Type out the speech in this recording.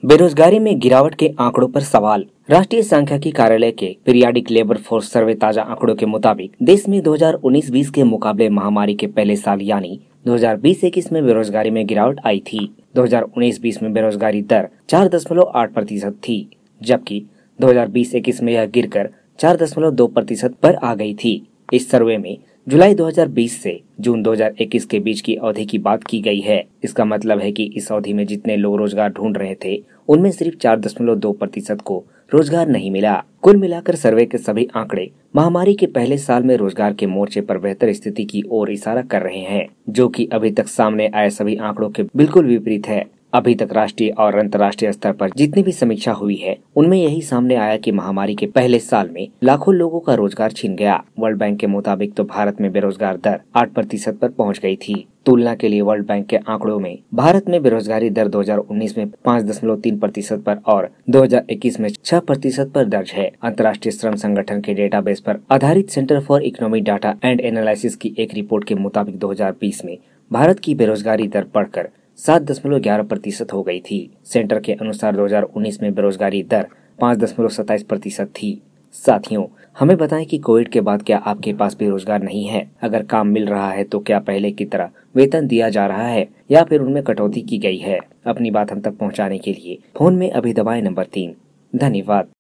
बेरोजगारी में गिरावट के आंकड़ों पर सवाल। राष्ट्रीय सांख्यिकी कार्यालय के पीरियाडिक लेबर फोर्स सर्वे ताजा आंकड़ों के मुताबिक देश में 2019-20 के मुकाबले महामारी के पहले साल यानी 2020-21 में बेरोजगारी में गिरावट आई थी। 2019-20 में बेरोजगारी दर 4.8% थी, जबकि 2020-21 में यह गिरकर 4.2% पर आ गई थी। इस सर्वे में जुलाई 2020 से जून 2021 के बीच की अवधि की बात की गई है। इसका मतलब है कि इस अवधि में जितने लोग रोजगार ढूंढ रहे थे, उनमें सिर्फ 4.2% को रोजगार नहीं मिला। कुल मिलाकर सर्वे के सभी आंकड़े महामारी के पहले साल में रोजगार के मोर्चे पर बेहतर स्थिति की ओर इशारा कर रहे हैं, जो कि अभी तक सामने आए सभी आंकड़ों के बिल्कुल विपरीत है। अभी तक राष्ट्रीय और अंतर्राष्ट्रीय स्तर पर जितनी भी समीक्षा हुई है, उनमें यही सामने आया कि महामारी के पहले साल में लाखों लोगों का रोजगार छिन गया। वर्ल्ड बैंक के मुताबिक तो भारत में बेरोजगार दर 8% पर पहुंच गई थी। तुलना के लिए वर्ल्ड बैंक के आंकड़ों में भारत में बेरोजगारी दर 2019 में 5.3% पर और 2021 में 6% पर दर्ज है। अंतर्राष्ट्रीय श्रम संगठन के डेटाबेस पर आधारित Centre for Economic Data and Analysis की एक रिपोर्ट के मुताबिक 2020 में भारत की बेरोजगारी दर बढ़कर 7.11% हो गई थी। सेंटर के अनुसार 2019 में बेरोजगारी दर 5.27% थी। साथियों, हमें बताएं कि कोविड के बाद क्या आपके पास भी रोजगार नहीं है? अगर काम मिल रहा है तो क्या पहले की तरह वेतन दिया जा रहा है या फिर उनमें कटौती की गई है? अपनी बात हम तक पहुंचाने के लिए फोन में अभी दबाएं नंबर 3। धन्यवाद।